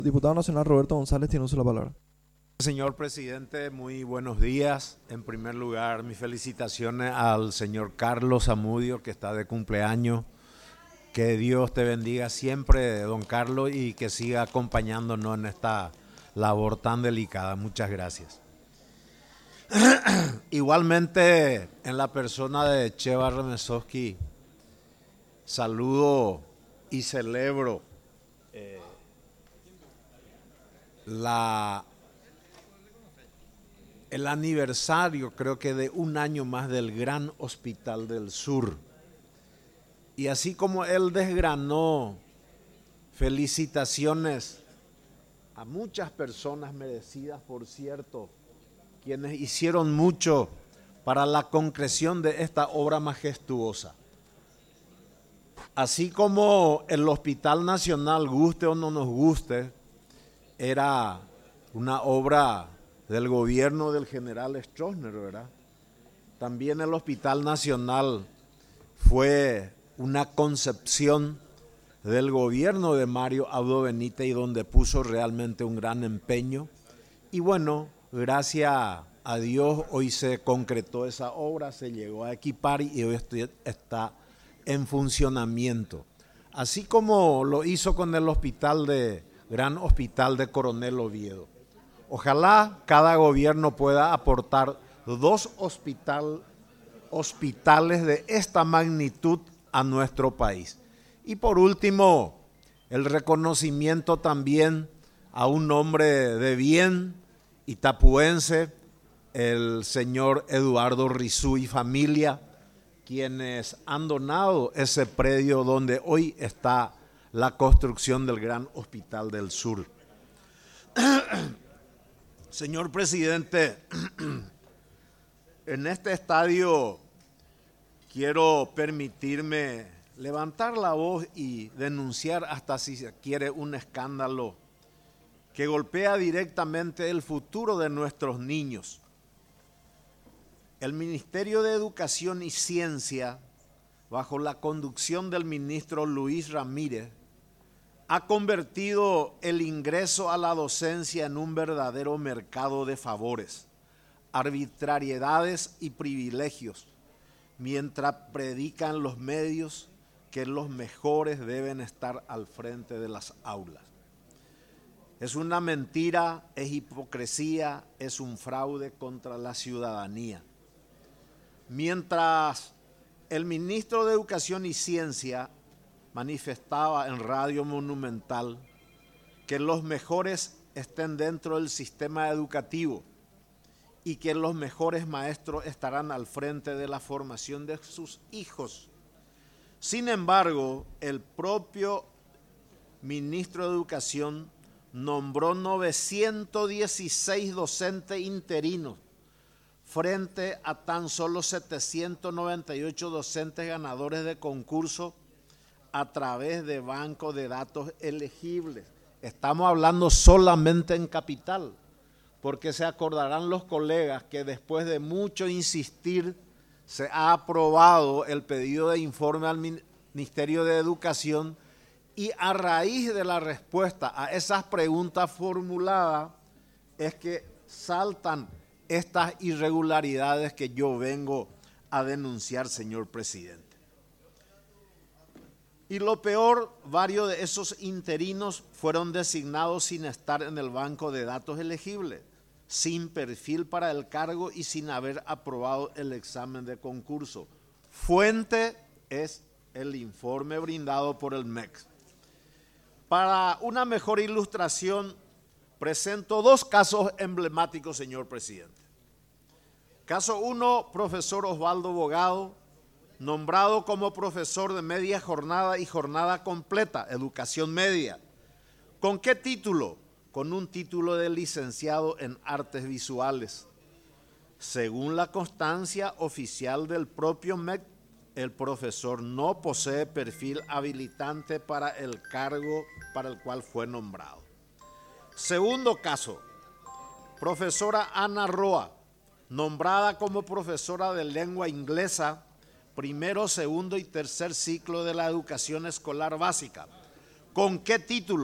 Diputado Nacional Roberto González tiene uso de la palabra. Señor presidente, muy buenos días. En primer lugar, mis felicitaciones al señor Carlos Zamudio, que está de cumpleaños. Que Dios te bendiga siempre, don Carlos, y que siga acompañándonos en esta labor tan delicada. Muchas gracias. Igualmente, en la persona de Cheva Remesowski, saludo y celebro el aniversario, creo que de un año más, del Gran Hospital del Sur. Y así como él desgranó felicitaciones a muchas personas merecidas, por cierto, quienes hicieron mucho para la concreción de esta obra majestuosa. Así como el Hospital Nacional, guste o no nos guste, era una obra del gobierno del general Stroessner, ¿verdad? También el Hospital Nacional fue una concepción del gobierno de Mario Abdo Benítez y donde puso realmente un gran empeño. Y bueno, gracias a Dios hoy se concretó esa obra, se llegó a equipar y hoy está en funcionamiento. Así como lo hizo con el Gran Hospital de Coronel Oviedo. Ojalá cada gobierno pueda aportar 2 hospitales de esta magnitud a nuestro país. Y por último, el reconocimiento también a un hombre de bien itapuense, el señor Eduardo Rizú y familia, quienes han donado ese predio donde hoy está la construcción del Gran Hospital del Sur. Señor presidente, en este estadio quiero permitirme levantar la voz y denunciar, hasta si se quiere, un escándalo que golpea directamente el futuro de nuestros niños. El Ministerio de Educación y Ciencia, bajo la conducción del ministro Luis Ramírez, ha convertido el ingreso a la docencia en un verdadero mercado de favores, arbitrariedades y privilegios, mientras predican los medios que los mejores deben estar al frente de las aulas. Es una mentira, es hipocresía, es un fraude contra la ciudadanía. Mientras el ministro de Educación y Ciencia manifestaba en Radio Monumental que los mejores estén dentro del sistema educativo y que los mejores maestros estarán al frente de la formación de sus hijos. Sin embargo, el propio ministro de Educación nombró 916 docentes interinos frente a tan solo 798 docentes ganadores de concurso a través de bancos de datos elegibles. Estamos hablando solamente en capital, porque se acordarán los colegas que después de mucho insistir se ha aprobado el pedido de informe al Ministerio de Educación y a raíz de la respuesta a esas preguntas formuladas es que saltan estas irregularidades que yo vengo a denunciar, señor presidente. Y lo peor, varios de esos interinos fueron designados sin estar en el banco de datos elegibles, sin perfil para el cargo y sin haber aprobado el examen de concurso. Fuente es el informe brindado por el MEC. Para una mejor ilustración, presento 2 casos emblemáticos, señor presidente. Caso 1, profesor Osvaldo Bogado, nombrado como profesor de media jornada y jornada completa, educación media. ¿Con qué título? Con un título de licenciado en artes visuales. Según la constancia oficial del propio MEC, el profesor no posee perfil habilitante para el cargo para el cual fue nombrado. Segundo caso, profesora Ana Roa, nombrada como profesora de lengua inglesa, primero, segundo y tercer ciclo de la educación escolar básica. ¿Con qué título?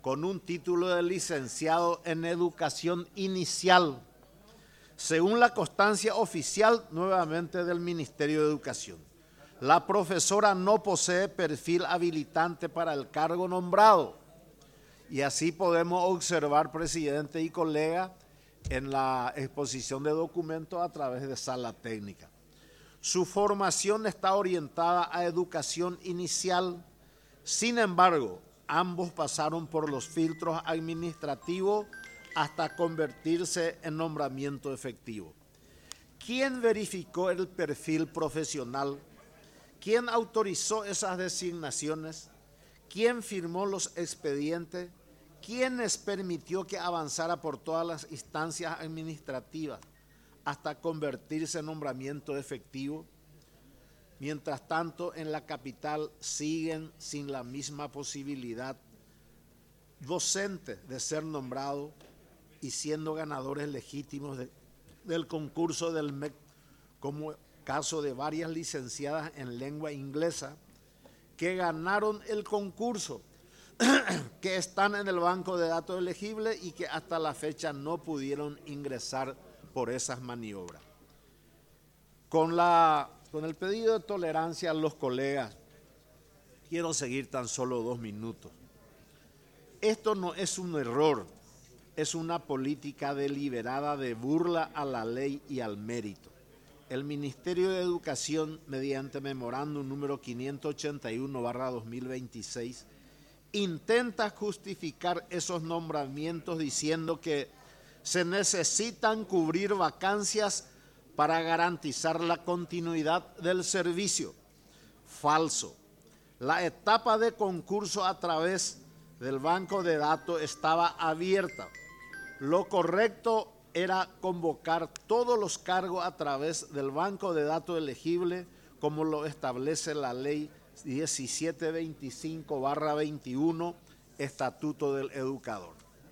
con un título de licenciado en educación inicial, según la constancia oficial nuevamente del Ministerio de Educación. La profesora no posee perfil habilitante para el cargo nombrado. Y así podemos observar, presidente y colega, en la exposición de documentos a través de sala técnica. Su formación está orientada a educación inicial. Sin embargo, ambos pasaron por los filtros administrativos hasta convertirse en nombramiento efectivo. ¿Quién verificó el perfil profesional? ¿Quién autorizó esas designaciones? ¿Quién firmó los expedientes? ¿Quiénes permitió que avanzara por todas las instancias administrativas hasta convertirse en nombramiento efectivo? Mientras tanto, en la capital siguen sin la misma posibilidad docentes de ser nombrados y siendo ganadores legítimos del concurso del MEC, como caso de varias licenciadas en lengua inglesa que ganaron el concurso, que están en el banco de datos elegibles y que hasta la fecha no pudieron ingresar por esas maniobras. Con el pedido de tolerancia a los colegas, quiero seguir tan solo 2 minutos. Esto no es un error, es una política deliberada de burla a la ley y al mérito. El Ministerio de Educación, mediante memorándum número 581/2026, intenta justificar esos nombramientos diciendo que se necesitan cubrir vacancias para garantizar la continuidad del servicio. Falso. La etapa de concurso a través del banco de datos estaba abierta. Lo correcto era convocar todos los cargos a través del banco de datos elegible, como lo establece la ley 1725/21, Estatuto del Educador.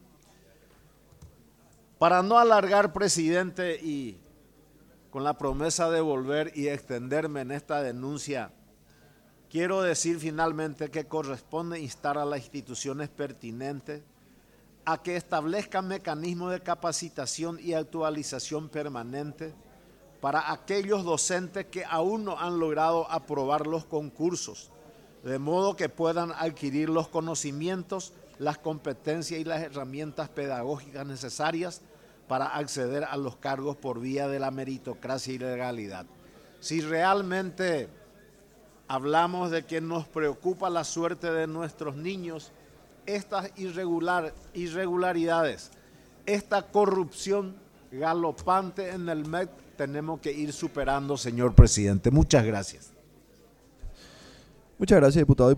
Para no alargar, presidente, y con la promesa de volver y extenderme en esta denuncia, quiero decir finalmente que corresponde instar a las instituciones pertinentes a que establezcan mecanismos de capacitación y actualización permanente para aquellos docentes que aún no han logrado aprobar los concursos, de modo que puedan adquirir los conocimientos, las competencias y las herramientas pedagógicas necesarias para acceder a los cargos por vía de la meritocracia y legalidad. Si realmente hablamos de que nos preocupa la suerte de nuestros niños, estas irregularidades, esta corrupción galopante en el MEC, tenemos que ir superando, señor presidente. Muchas gracias. Muchas gracias, diputado.